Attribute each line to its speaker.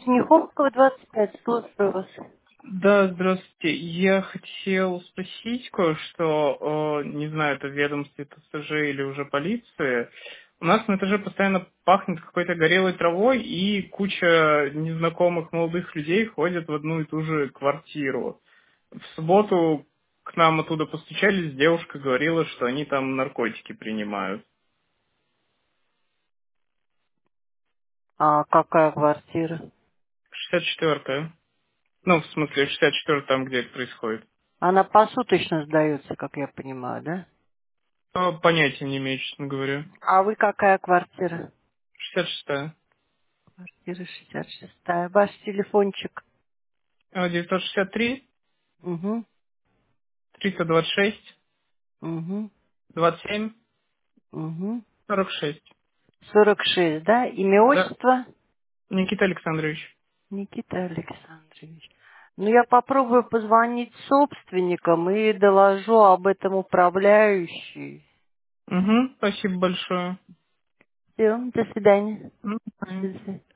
Speaker 1: Миховского, 25. Слушаю вас.
Speaker 2: Да, здравствуйте. Я хотел спросить кое-что, не знаю, это в ведомстве ТСЖ или уже полиции. У нас на этаже постоянно пахнет какой-то горелой травой, и куча незнакомых молодых людей ходят в одну и ту же квартиру. В субботу к нам оттуда постучались, девушка говорила, что они там наркотики принимают.
Speaker 1: А какая квартира?
Speaker 2: 64-я. Ну, в смысле, 64-я там, где это происходит.
Speaker 1: Она посуточно сдается, как я понимаю, да?
Speaker 2: Понятия не имею, честно говоря.
Speaker 1: А вы какая квартира?
Speaker 2: 66-я.
Speaker 1: Квартира 66. Ваш телефончик?
Speaker 2: 963
Speaker 1: Угу,
Speaker 2: 326
Speaker 1: угу,
Speaker 2: 27
Speaker 1: угу.
Speaker 2: 46.
Speaker 1: 46, да? Имя,
Speaker 2: Да,
Speaker 1: отчество?
Speaker 2: Никита Александрович.
Speaker 1: Никита Александрович. Ну, я попробую позвонить собственникам и доложу об этом управляющей.
Speaker 2: Угу, спасибо большое.
Speaker 1: Все, до свидания.
Speaker 2: Ну,
Speaker 1: До свидания.